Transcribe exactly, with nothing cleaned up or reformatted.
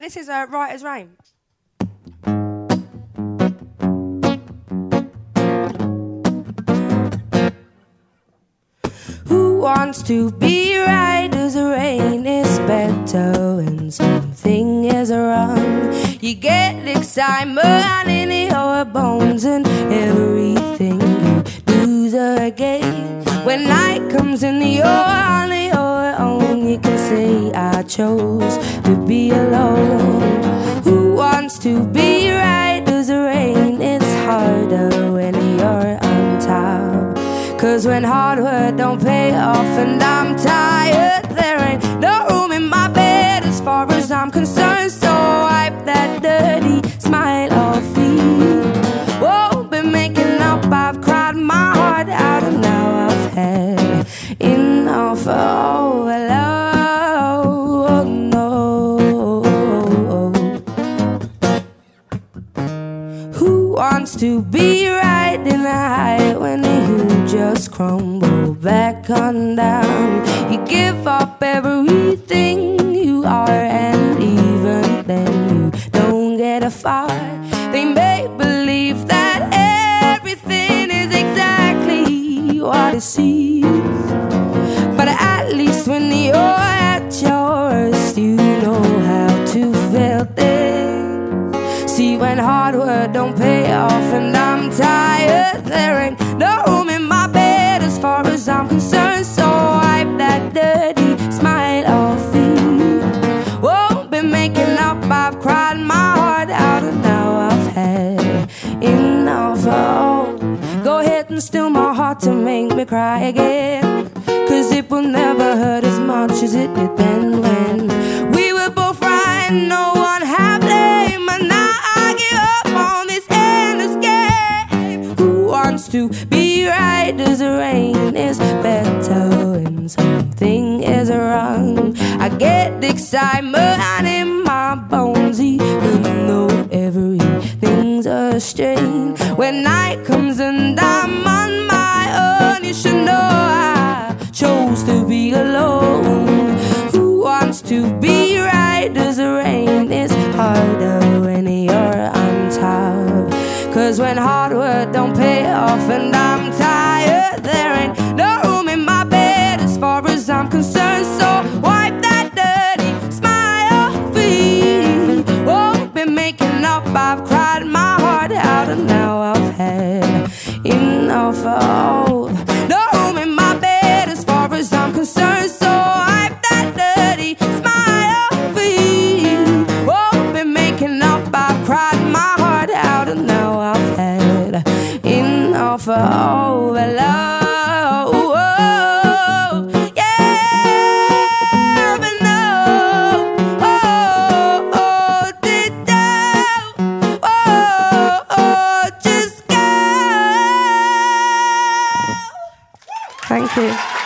This is uh, Right as Rain. Who wants to be right as rain? Is better when something is wrong. You get excitement in your bones, and everything you do's again. When night comes and you're on your own, you can say I chose to be alone. Who wants to be right as rain? It's harder when you're on top, 'cause when hard work don't pay off and I'm tired, there ain't no room in my bed as far as I'm concerned. So wipe that dirty smile off me. Won't be making up, I've cried my heart out and now I've had enough of all love. Oh no. Who wants to be right in the high when you just crumble back on down? You give up everything you are, and even then you don't get a far. They make believe that everything is exactly what it seems, but at least when you're at your worst, you know how to feel things. See, when hard work don't pay off and I'm tired, there ain't no room in my bed as far as I'm concerned. So wipe that dirty smile off me. Won't be making up, I've cried my heart out and now I've had enough. Oh, go ahead and still my heart to make me cry again, 'cause it will never hurt as much as it did then when we were both right, no one had blame. And now I give up on this endless game. Who wants to be right as rain? Is better when something is wrong. I get excitement in my bones even though everything's a strain. When night comes and I'm on my own, you should know I chose to be alone. Who wants to be right as rain? It's harder when you're on top, 'cause when hard work don't pay off and I'm tired, there ain't no room in my bed as far as I'm concerned. So wipe that dirty smile off me. Won't be making up, I've cried my heart out and now I've had enough of. No room in my bed as far as I'm concerned. So wipe that dirty smile off me. Won't be making up, I've cried my heart out and now I've had enough of all the love. Yeah, but no, oh, oh, did oh, oh, oh, just go. Thank you.